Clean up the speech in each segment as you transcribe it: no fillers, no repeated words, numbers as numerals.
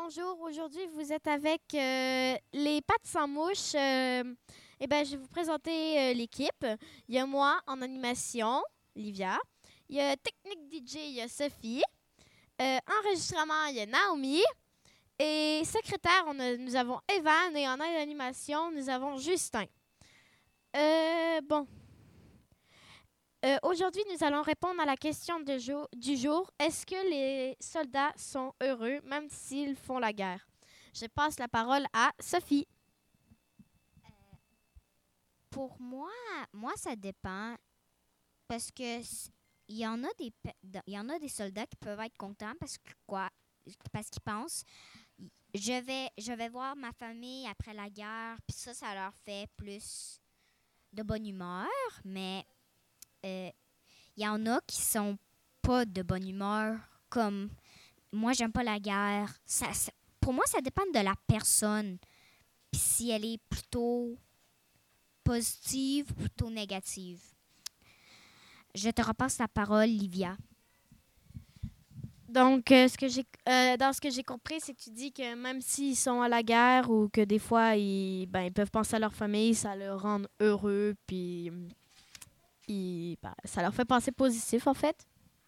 bonjour. Aujourd'hui, vous êtes avec les pattes sans mouche. Je vais vous présenter l'équipe. Il y a moi en animation, Livia. Il y a technique DJ, il y a Sophie. Enregistrement, il y a Naomi. Et secrétaire, nous avons Evan. Et en aide d'animation, nous avons Justin. Bon. Aujourd'hui, nous allons répondre à la question du jour. Est-ce que les soldats sont heureux même s'ils font la guerre? Je passe la parole à Sophie. Pour moi, ça dépend. Parce que il y en a il y en a des soldats qui peuvent être contents parce que quoi? Parce qu'ils pensent, je vais voir ma famille après la guerre, puis ça leur fait plus de bonne humeur. Mais il y en a qui sont pas de bonne humeur. Comme moi, j'aime pas la guerre. Pour moi, ça dépend de la personne. Puis si elle est plutôt positive ou plutôt négative. Je te repasse la parole, Livia. Donc, dans ce que j'ai compris, c'est que tu dis que même s'ils sont à la guerre ou que des fois, ils peuvent penser à leur famille, ça leur rend heureux, puis ça leur fait penser positif, en fait.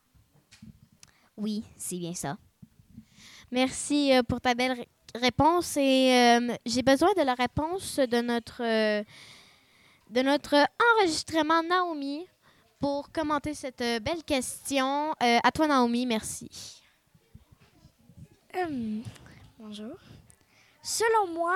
Oui, c'est bien ça. Merci pour ta belle réponse. Et j'ai besoin de la réponse de notre enregistrement, Naomi, pour commenter cette belle question. À toi, Naomi, merci. Bonjour. Selon moi,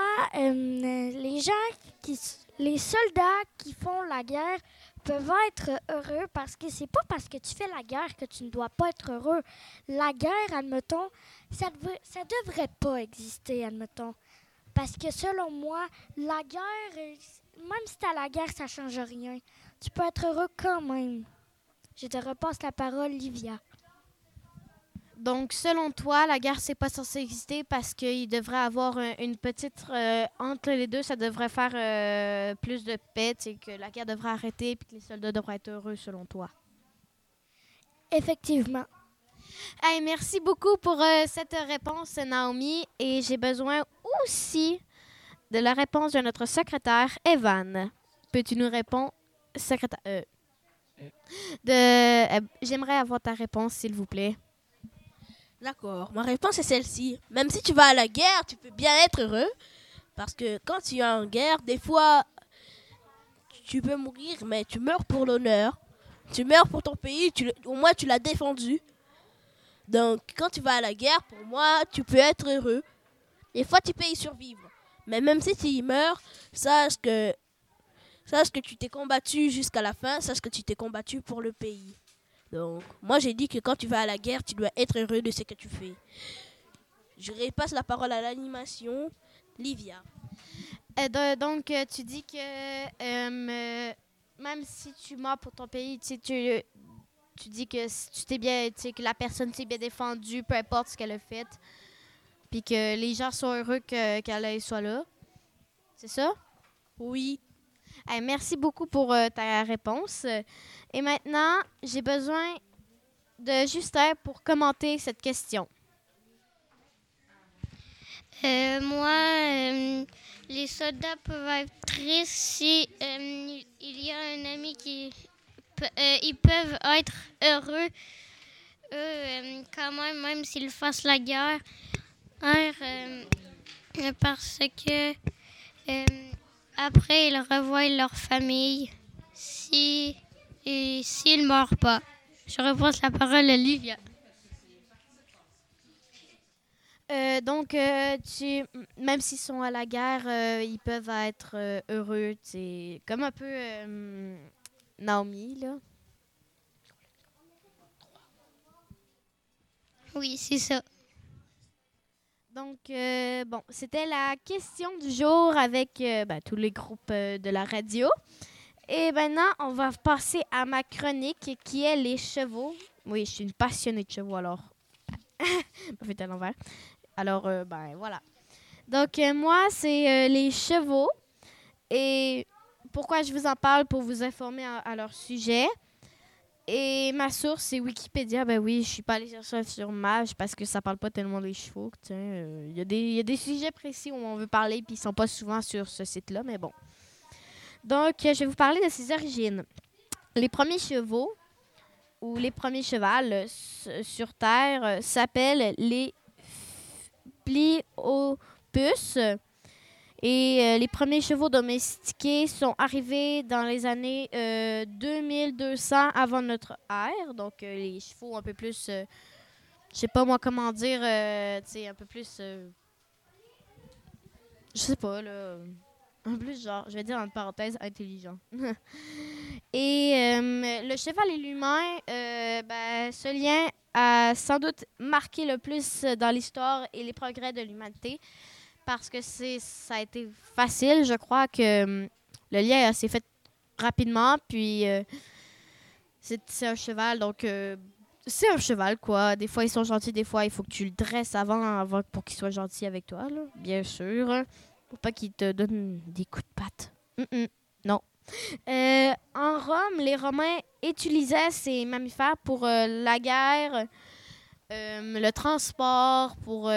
les soldats qui font la guerre peuvent être heureux parce que c'est pas parce que tu fais la guerre que tu ne dois pas être heureux. La guerre, admettons, ça devrait pas exister, admettons. Parce que selon moi, la guerre, même si tu as la guerre, ça change rien. Tu peux être heureux quand même. Je te repasse la parole, Livia. Donc, selon toi, la guerre, c'est pas censé exister parce qu'il devrait avoir une petite... entre les deux, ça devrait faire plus de paix, que la guerre devrait arrêter et que les soldats devraient être heureux, selon toi. Effectivement. Hey, merci beaucoup pour cette réponse, Naomi. Et j'ai besoin aussi de la réponse de notre secrétaire, Evan. Peux-tu nous répondre, secrétaire? J'aimerais avoir ta réponse, s'il vous plaît. D'accord, ma réponse est celle-ci. Même si tu vas à la guerre, tu peux bien être heureux. Parce que quand tu es en guerre, des fois, tu peux mourir, mais tu meurs pour l'honneur. Tu meurs pour ton pays, au moins tu l'as défendu. Donc, quand tu vas à la guerre, pour moi, tu peux être heureux. Des fois, tu peux y survivre. Mais même si tu y meurs, sache que tu t'es combattu jusqu'à la fin, sache que tu t'es combattu pour le pays. Donc, moi, j'ai dit que quand tu vas à la guerre, tu dois être heureux de ce que tu fais. Je repasse la parole à l'animation. Livia. Tu dis que même si tu meurs pour ton pays, tu dis que si tu t'es bien, que la personne s'est bien défendue, peu importe ce qu'elle a fait, puis que les gens sont heureux qu'elle soit là. C'est ça? Oui. Hey, merci beaucoup pour ta réponse. Et maintenant, j'ai besoin de Justin pour commenter cette question. Les soldats peuvent être tristes si il y a un ami qui... ils peuvent être heureux, quand même s'ils fassent la guerre, parce que après, ils revoient leur famille s'ils ne meurent pas. Je repasse la parole à Livia. Même s'ils sont à la guerre, ils peuvent être heureux, comme un peu Naomi, là. Oui, c'est ça. Donc, c'était la question du jour avec tous les groupes de la radio. Et maintenant, on va passer à ma chronique qui est les chevaux. Oui, je suis une passionnée de chevaux, alors. Fait à l'envers. Alors, voilà. Donc, moi, c'est les chevaux. Et pourquoi je vous en parle? Pour vous informer à leur sujet. Et ma source, c'est Wikipédia. Ben oui, je suis pas allée chercher ça sur Mage parce que ça parle pas tellement des chevaux. Il y a des sujets précis où on veut parler, puis ils sont pas souvent sur ce site-là, mais bon. Donc, je vais vous parler de ses origines. Les premiers chevaux, ou les premiers chevals sur Terre, s'appellent les Pliopus. Et les premiers chevaux domestiqués sont arrivés dans les années 2200 avant notre ère. Donc, les chevaux un peu plus, je sais pas moi comment dire, tu sais, un peu plus, je sais pas, là, un peu plus genre, je vais dire entre parenthèses, intelligent. Et le cheval et l'humain, ce lien a sans doute marqué le plus dans l'histoire et les progrès de l'humanité. Parce que ça a été facile, je crois que le lien s'est fait rapidement, puis c'est un cheval, donc c'est un cheval, quoi. Des fois, ils sont gentils, des fois, il faut que tu le dresses avant pour qu'il soit gentil avec toi, là, bien sûr. Pour pas qu'il te donne des coups de patte. Non. En Rome, les Romains utilisaient ces mammifères pour la guerre, le transport, pour...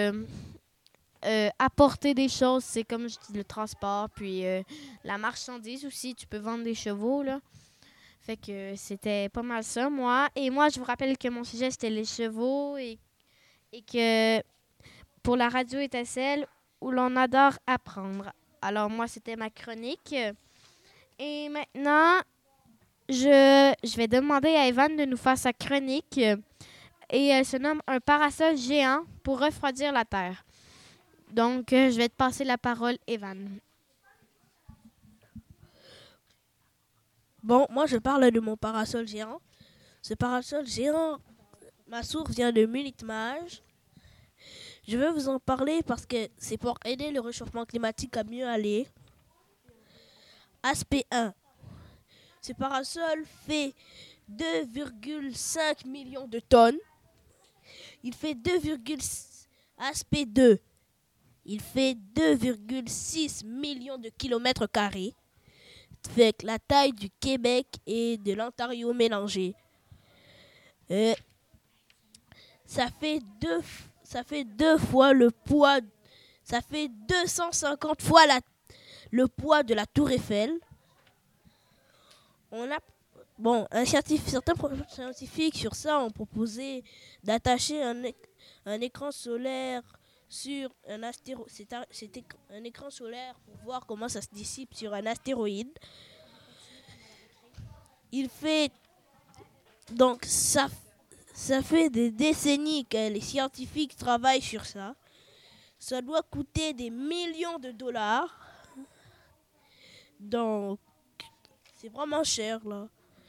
apporter des choses, c'est comme je dis, le transport, puis la marchandise aussi, tu peux vendre des chevaux, là. Fait que c'était pas mal ça, moi. Et moi, je vous rappelle que mon sujet, c'était les chevaux et que pour la radio étincelle, où l'on adore apprendre. Alors, moi, c'était ma chronique. Et maintenant, je vais demander à Evan de nous faire sa chronique. Et elle se nomme « Un parasol géant pour refroidir la Terre ». Donc, je vais te passer la parole, Evan. Bon, moi je parle de mon parasol géant. Ce parasol géant, ma source vient de Minute Mage. Je veux vous en parler parce que c'est pour aider le réchauffement climatique à mieux aller. Aspect 1. Ce parasol fait 2,5 millions de tonnes. Il fait 2,6. Aspect 2. Il fait 2,6 millions de kilomètres carrés, avec la taille du Québec et de l'Ontario mélangés. Ça fait deux fois le poids, ça fait 250 fois le poids de la Tour Eiffel. Certains scientifiques sur ça ont proposé d'attacher un écran solaire sur un astéroïde. C'était un écran solaire pour voir comment ça se dissipe sur un astéroïde. Donc ça fait des décennies que les scientifiques travaillent sur ça. Ça doit coûter des millions de dollars. Donc c'est vraiment cher là.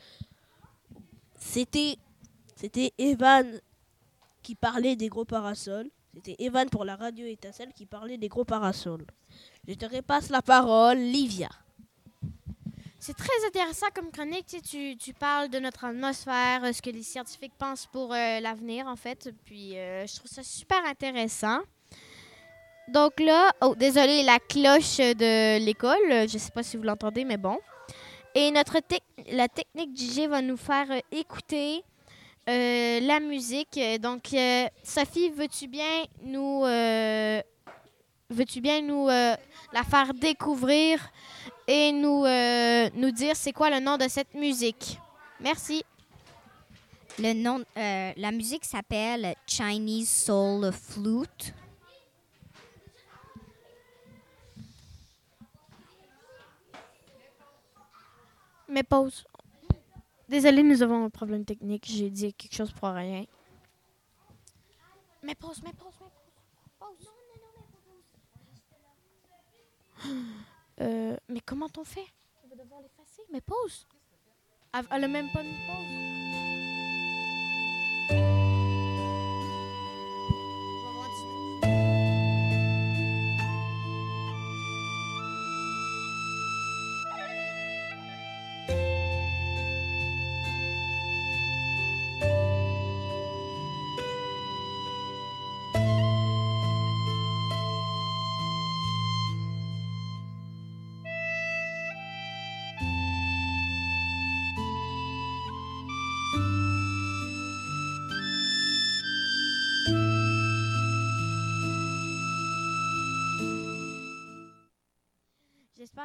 C'était Evan qui parlait des gros parasols. C'était Evan pour la radio étincelle qui parlait des gros parasols. Je te repasse la parole, Livia. C'est très intéressant comme chronique. Tu parles de notre atmosphère, ce que les scientifiques pensent pour l'avenir, en fait. Puis, je trouve ça super intéressant. Donc là, désolé, la cloche de l'école. Je sais pas si vous l'entendez, mais bon. Et la technique DJ va nous faire écouter la musique. Donc, Sophie, veux-tu bien nous la faire découvrir et nous dire c'est quoi le nom de cette musique? Merci. Le nom, la musique s'appelle Chinese Soul Flute. Mais pause. Désolée, nous avons un problème technique. J'ai dit quelque chose pour rien. Mais pause. Mais comment on fait? On va devoir l'effacer. Mais pause. Elle a même pas mis pause.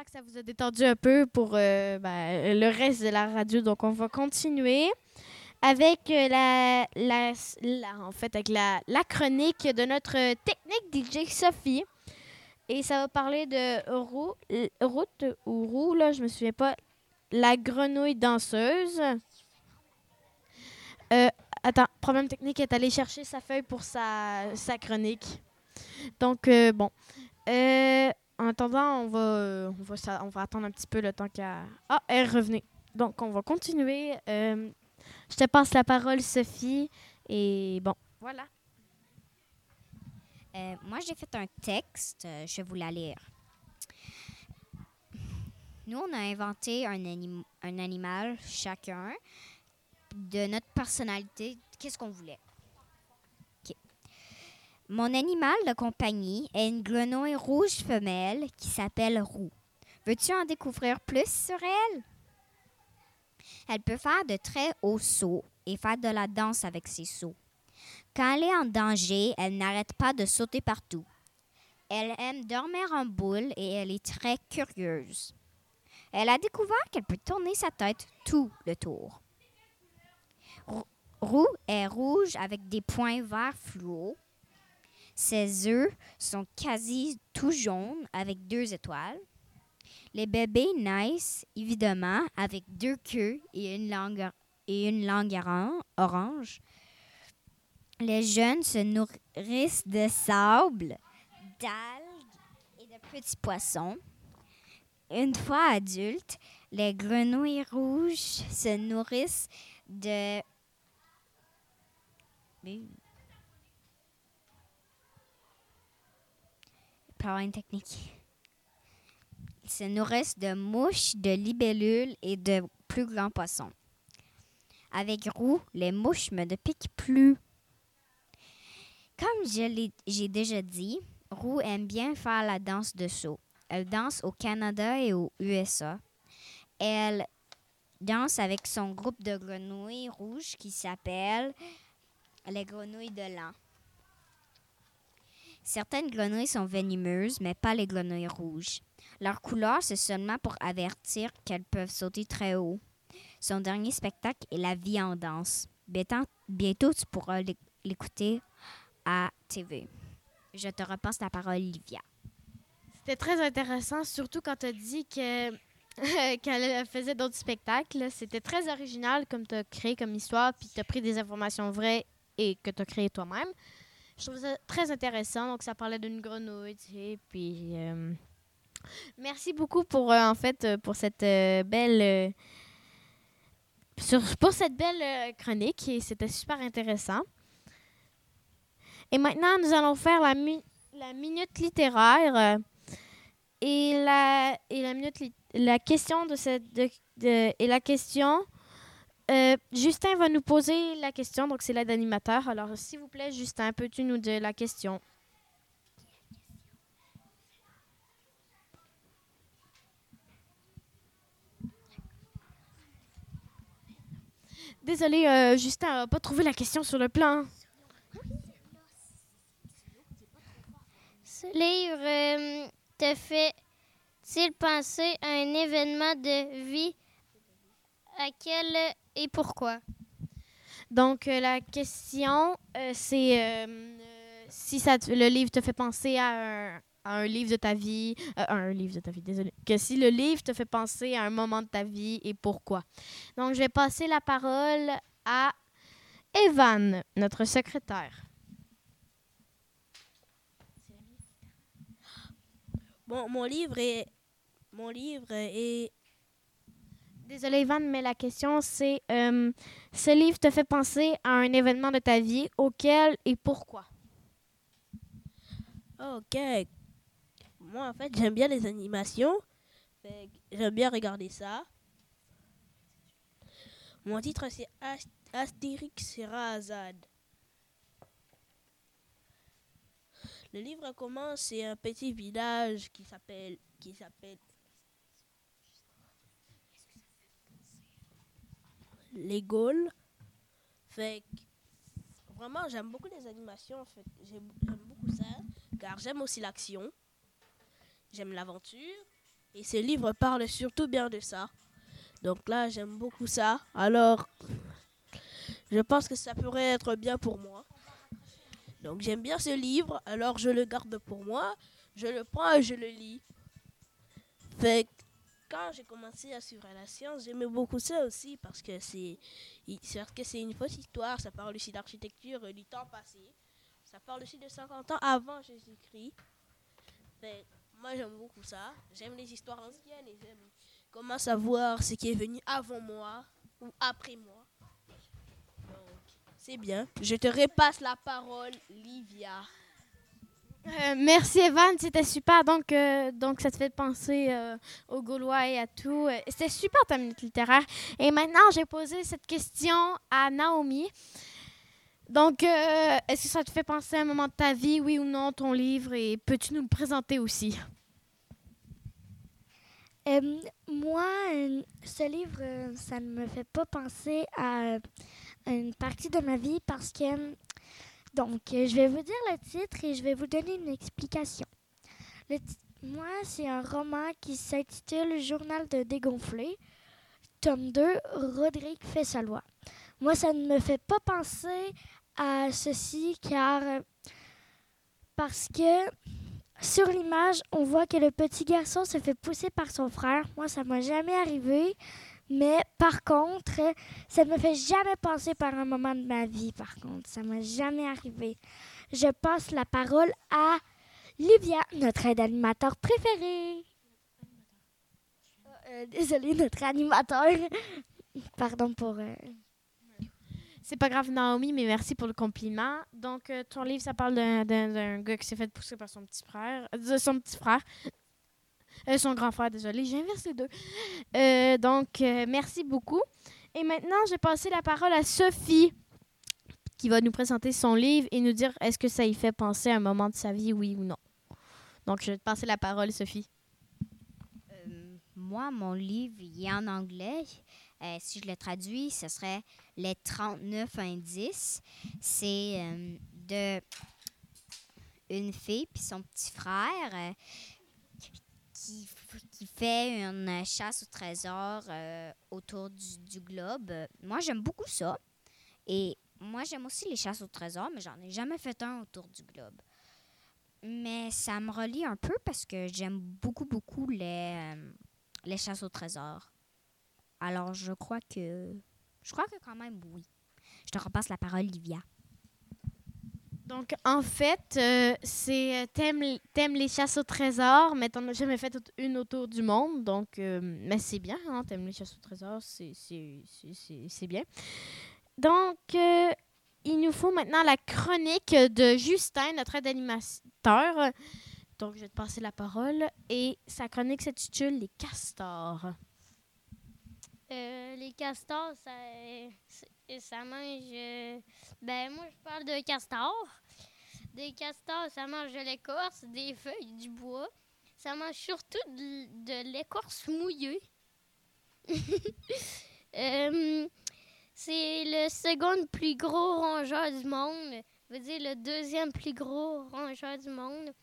j'espère que ça vous a détendu un peu pour le reste de la radio. Donc, on va continuer avec avec la chronique de notre technique DJ Sophie. Et ça va parler de Route, là, je me souviens pas, la grenouille danseuse. Attends, problème technique, elle est allée chercher sa feuille pour sa chronique. Donc, bon. En attendant, on va attendre un petit peu le temps qu'elle... Ah, elle est revenue. Donc, on va continuer. Je te passe la parole, Sophie. Et bon, voilà. Moi, j'ai fait un texte. Je vais vous la lire. Nous, on a inventé un animal, chacun, de notre personnalité. Qu'est-ce qu'on voulait? Okay. Mon animal de compagnie est une grenouille rouge femelle qui s'appelle Roux. Veux-tu en découvrir plus sur elle? Elle peut faire de très hauts sauts et faire de la danse avec ses sauts. Quand elle est en danger, elle n'arrête pas de sauter partout. Elle aime dormir en boule et elle est très curieuse. Elle a découvert qu'elle peut tourner sa tête tout le tour. Roux est rouge avec des points verts fluo. Ses œufs sont quasi tout jaunes avec 2 étoiles. Les bébés naissent évidemment avec 2 queues et une langue orange. Les jeunes se nourrissent de sable, d'algues et de petits poissons. Une fois adultes, les grenouilles rouges se nourrissent de... Problème technique. Ils se nourrissent de mouches, de libellules et de plus grands poissons. Avec Roux, les mouches ne piquent plus. Comme j'ai déjà dit, Roux aime bien faire la danse de saut. Elle danse au Canada et aux USA. Elle danse avec son groupe de grenouilles rouges qui s'appelle les grenouilles de l'an. Certaines grenouilles sont venimeuses, mais pas les grenouilles rouges. Leur couleur, c'est seulement pour avertir qu'elles peuvent sauter très haut. Son dernier spectacle est La vie en danse. Bientôt, tu pourras l'écouter à TV. Je te repasse la parole, Livia. C'était très intéressant, surtout quand tu as dit qu'elle faisait d'autres spectacles. C'était très original comme tu as créé comme histoire, puis tu as pris des informations vraies et que tu as créé toi-même. Je trouve ça très intéressant. Donc, ça parlait d'une grenouille, tu sais, puis... merci beaucoup pour cette belle... pour cette belle chronique. Et c'était super intéressant. Et maintenant, nous allons faire la minute littéraire. La question Justin va nous poser la question, donc c'est l'aide animateur. Alors, s'il vous plaît, Justin, peux-tu nous dire la question? Désolé, Justin n'a pas trouvé la question sur le plan. Ce livre te fait-il penser à un événement de vie? À quel et pourquoi? Donc, la question, c'est si le livre te fait penser à un livre de ta vie, désolé. Que si le livre te fait penser à un moment de ta vie et pourquoi. Donc, je vais passer la parole à Evan, notre secrétaire. Bon, mon livre est... Désolé, Evan, mais la question, c'est ce livre te fait penser à un événement de ta vie, auquel et pourquoi? Ok. Moi, en fait, j'aime bien les animations. J'aime bien regarder ça. Mon titre, c'est Astérix et Razad. Le livre commence, c'est un petit village qui s'appelle les Gaules. Fait que, vraiment, j'aime beaucoup les animations. En fait. J'aime beaucoup ça, car j'aime aussi l'action. J'aime l'aventure. Et ce livre parle surtout bien de ça. Donc là, j'aime beaucoup ça. Alors, je pense que ça pourrait être bien pour moi. Donc j'aime bien ce livre, alors je le garde pour moi. Je le prends et je le lis. Fait que quand j'ai commencé à suivre la science, j'aimais beaucoup ça aussi parce que c'est une fausse histoire. Ça parle aussi d'architecture du temps passé. Ça parle aussi de 50 ans avant Jésus-Christ. Fait que moi, j'aime beaucoup ça. J'aime les histoires anciennes et j'aime comment savoir ce qui est venu avant moi ou après moi. Donc, c'est bien. Je te repasse la parole, Livia. Merci Evan, c'était super. Donc ça te fait penser aux Gaulois et à tout. C'était super ta minute littéraire. Et maintenant, j'ai posé cette question à Naomi. Donc, est-ce que ça te fait penser à un moment de ta vie, oui ou non, ton livre? Et peux-tu nous le présenter aussi? Moi, ce livre, ça ne me fait pas penser à une partie de ma vie parce que... Donc, je vais vous dire le titre et je vais vous donner une explication. Moi, c'est un roman qui s'intitule Journal de dégonflé, tome 2, Rodrigue Fessalois. Moi, ça ne me fait pas penser à ceci parce que sur l'image, on voit que le petit garçon se fait pousser par son frère. Moi, ça ne m'est jamais arrivé. Mais par contre, ça ne me fait jamais penser par un moment de ma vie, par contre. Ça ne m'est jamais arrivé. Je passe la parole à Livia, notre aide-animateur préféré. Désolée, notre animateur. Pardon pour... C'est pas grave, Naomi, mais merci pour le compliment. Donc, ton livre, ça parle d'un gars qui s'est fait pousser par son petit frère. Son grand frère, désolé, j'ai inversé deux. Merci beaucoup. Et maintenant, je vais passer la parole à Sophie, qui va nous présenter son livre et nous dire est-ce que ça y fait penser à un moment de sa vie, oui ou non. Donc, je vais te passer la parole, Sophie. Moi, mon livre, il est en anglais. Si je le traduis, ce serait Les 39 indices. C'est de une fille puis son petit frère qui fait une chasse au trésor autour du globe. Moi, j'aime beaucoup ça. Et moi, j'aime aussi les chasses au trésor, mais j'en ai jamais fait un autour du globe. Mais ça me relie un peu parce que j'aime beaucoup, beaucoup les chasses au trésor. Alors, je crois que quand même, oui. Je te repasse la parole, Livia. Donc, en fait, t'aimes les chasses au trésor, mais t'en as jamais fait une autour du monde. Donc, mais c'est bien, hein, t'aimes les chasses au trésor, c'est bien. Donc, il nous faut maintenant la chronique de Justin, notre aide-animateur. Donc, je vais te passer la parole. Et sa chronique s'intitule « Les castors ». Les castors, ça mange... moi, je parle de castors. Des castors, ça mange de l'écorce, des feuilles, du bois. Ça mange surtout de l'écorce mouillée. C'est le second plus gros rongeur du monde. Je veux dire, le deuxième plus gros rongeur du monde.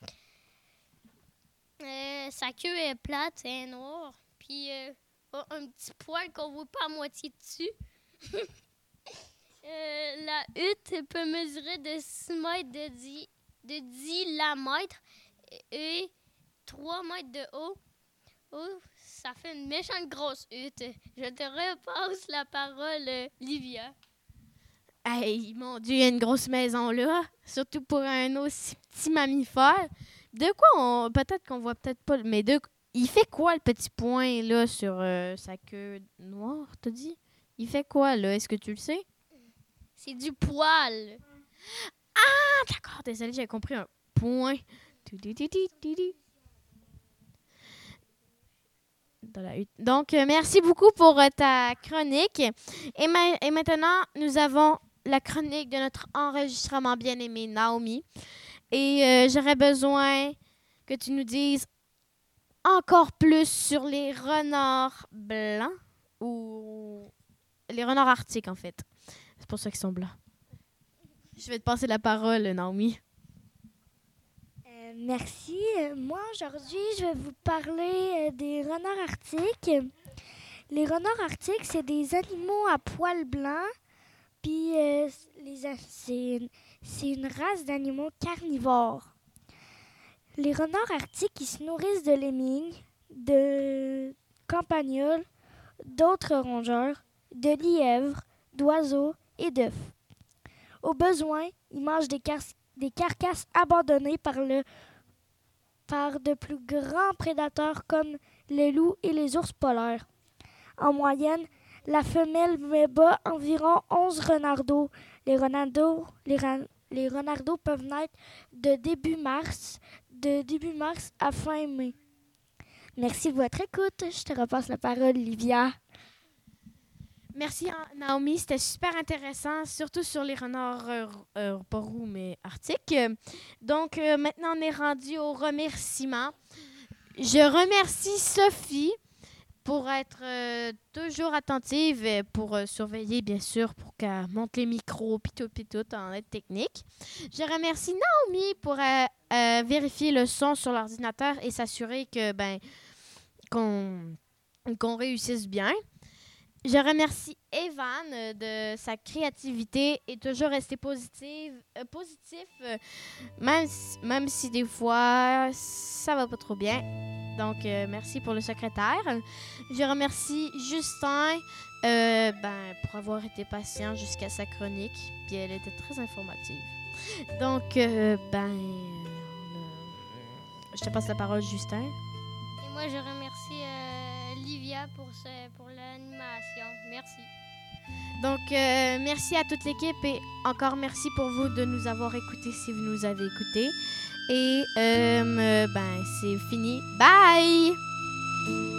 Sa queue est plate et noire. Puis... un petit poil qu'on voit pas à moitié dessus. La hutte peut mesurer de 6 mètres de diamètre et 3 mètres de haut. Oh, ça fait une méchante grosse hutte. Je te repasse la parole, Livia. Hey, mon Dieu, il y a une grosse maison là, surtout pour un aussi petit mammifère. De quoi peut-être qu'on voit peut-être pas, mais il fait quoi le petit point là sur sa queue noire, t'as dit? Il fait quoi là? Est-ce que tu le sais? C'est du poil. Ah, d'accord, désolé, j'avais compris un point. Dans la hutte. Donc, merci beaucoup pour ta chronique. Et maintenant, nous avons la chronique de notre enregistrement bien-aimé Naomi. Et j'aurais besoin que tu nous dises encore plus sur les renards blancs ou les renards arctiques, en fait. C'est pour ça qu'ils sont blancs. Je vais te passer la parole, Naomi. Merci. Moi, aujourd'hui, je vais vous parler des renards arctiques. Les renards arctiques, c'est des animaux à poils blancs. Puis, c'est une race d'animaux carnivores. Les renards arctiques, ils se nourrissent de lemmings, de campagnols, d'autres rongeurs, de lièvres, d'oiseaux et d'œufs. Au besoin, ils mangent des carcasses abandonnées par de plus grands prédateurs comme les loups et les ours polaires. En moyenne, la femelle bat environ 11 renardeaux. Les renardeaux peuvent naître de début mars à fin mai. Merci de votre écoute. Je te repasse la parole, Livia. Merci, Naomi. C'était super intéressant, surtout sur les renards, pas roux, mais arctiques. Donc, maintenant, on est rendu au remerciement. Je remercie Sophie pour être toujours attentive et pour surveiller, bien sûr, pour qu'elle monte les micros, puis tout, en aide technique. Je remercie Naomi pour vérifier le son sur l'ordinateur et s'assurer que, qu'on réussisse bien. Je remercie Evan de sa créativité et toujours rester positif, même si des fois ça va pas trop bien. Donc merci pour le secrétaire. Je remercie Justin pour avoir été patient jusqu'à sa chronique, puis elle était très informative. Donc je te passe la parole, Justin. Et moi, je remercie Livia pour l'animation. Merci. Donc, merci à toute l'équipe et encore merci pour vous de nous avoir écoutés si vous nous avez écoutés. Et c'est fini. Bye!